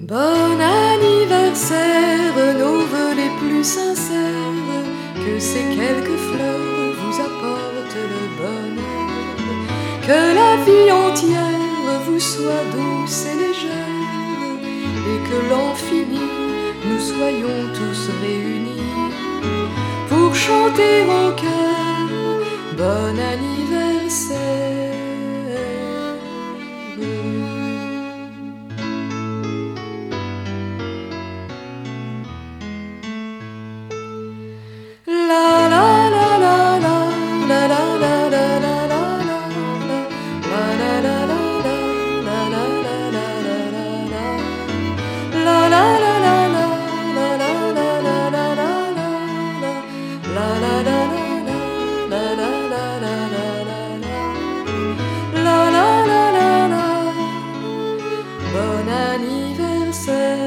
Bon anniversaire, nos vœux les plus sincères, que ces quelques fleurs vous apportent le bonheur, que la vie entière vous soit douce et légère, et que l'an fini, nous soyons tous réunis pour chanter en chœur bon anniversaire. Bon anniversaire.